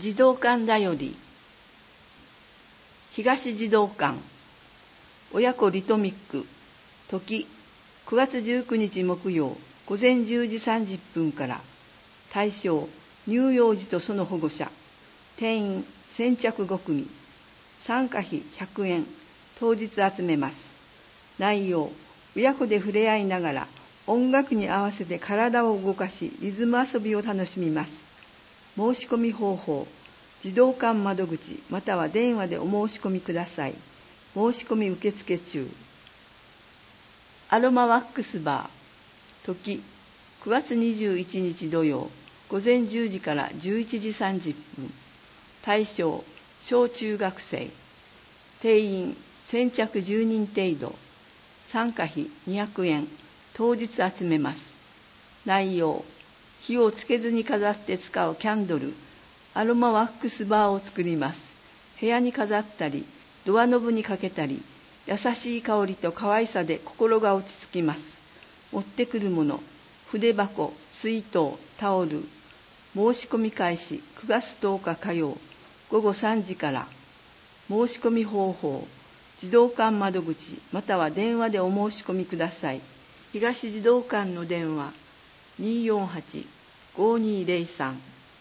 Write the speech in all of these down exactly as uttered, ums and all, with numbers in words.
児童館だより。東児童館親子リトミック時くがつじゅうくにち木曜午前じゅうじさんじゅっぷんから。対象乳幼児とその保護者。定員先着ごくみ。参加費ひゃくえん。当日集めます。内容親子で触れ合いながら音楽に合わせて体を動かしリズム遊びを楽しみます。申し込み方法児童館窓口または電話でお申し込みください。申し込み受付中。アロマワックスバー時くがつにじゅういちにち土曜午前じゅうじからじゅういちじさんじゅっぷん。対象小中学生。定員先着じゅうにん程度。参加費にひゃくえん。当日集めます。内容火をつけずに飾って使うキャンドルアロマワックスバーを作ります。部屋に飾ったりドアノブにかけたり優しい香りと可愛さで心が落ち着きます。持ってくるもの筆箱、水筒、タオル。申し込み開始くがつとおか火曜ごごさんじから。申し込み方法児童館窓口または電話でお申し込みください。東児童館の電話 にーよんはち ごーにーぜろさん。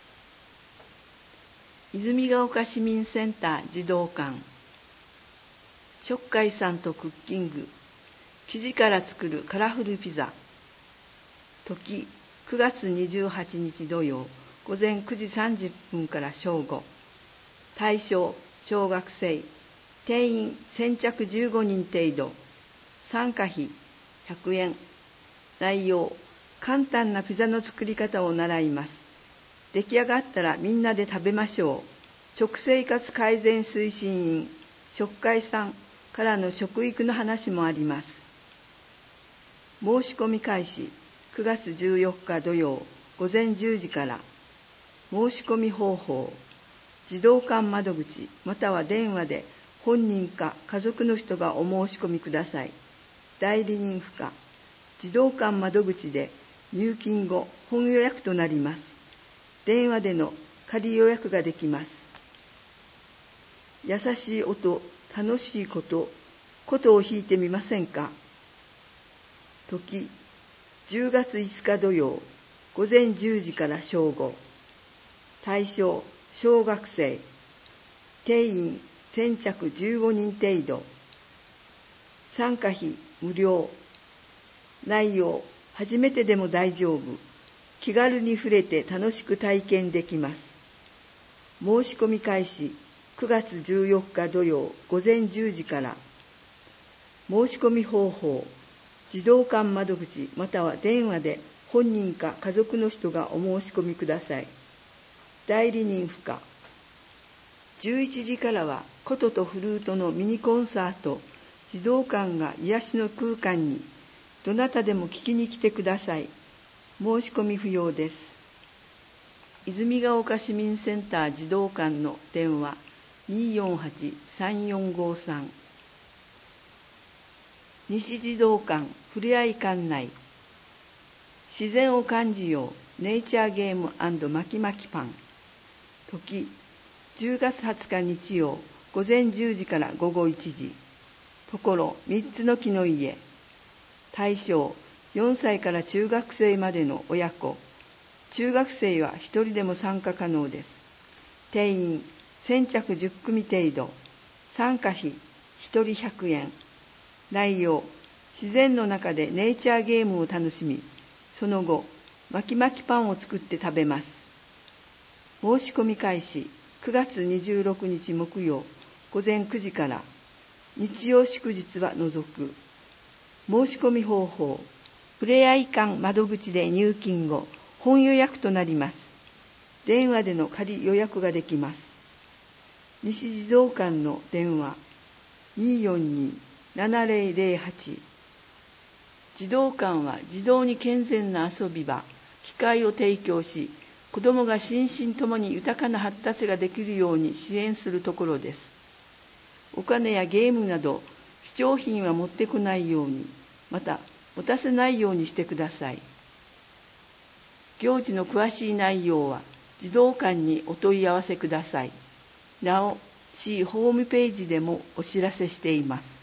泉ヶ丘市民センター児童館。食会さんとクッキング生地から作るカラフルピザ。時くがつにじゅうはちにち土曜午前くじさんじゅっぷんから正午。対象小学生。定員先着じゅうごにん程度。参加費ひゃくえん。内容簡単なピザの作り方を習います。出来上がったらみんなで食べましょう。食生活改善推進員食会さんからの食育の話もあります。申し込み開始くがつじゅうよっか土曜午前じゅうじから。申し込み方法児童館窓口または電話で本人か家族の人がお申し込みください。代理人不可。児童館窓口で入金後本予約となります。電話での仮予約ができます。優しい音、楽しいこと、琴を弾いてみませんか。時じゅうがついつか土曜午前じゅうじから正午。対象小学生。定員先着じゅうごにん程度。参加費無料。内容初めてでも大丈夫。気軽に触れて楽しく体験できます。申し込み開始くがつじゅうよっか土曜午前じゅうじから。申し込み方法児童館窓口または電話で本人か家族の人がお申し込みください。代理人不可。じゅういちじからは琴とフルートのミニコンサート。児童館が癒しの空間に。どなたでも聞きに来てください。申し込み不要です。泉ヶ丘市民センター児童館の電話 にーよんはち さんよんごさん。西児童館ふれあい館内。自然を感じようネイチャーゲーム&巻き巻きパン。時じゅうがつはつか日曜午前じゅうじからごごいちじ。ところみっつの木の家。対象よんさいから中学生までの親子。中学生はひとりでも参加可能です。定員先着じゅっくみ程度。参加費ひとりひゃくえん。内容自然の中でネイチャーゲームを楽しみ、その後巻き巻きパンを作って食べます。申し込み開始くがつにじゅうろくにち木曜午前くじから。日曜祝日は除く。申し込み方法ふれあい館窓口で入金後本予約となります。電話での仮予約ができます。西児童館の電話 にーよんに ななぜろぜろはち。児童館は児童に健全な遊び場、機会を提供し、子どもが心身ともに豊かな発達ができるように支援するところです。お金やゲームなど貴重品は持ってこないように、また持たせないようにしてください。行事の詳しい内容は児童館にお問い合わせください。なお、市ホームページでもお知らせしています。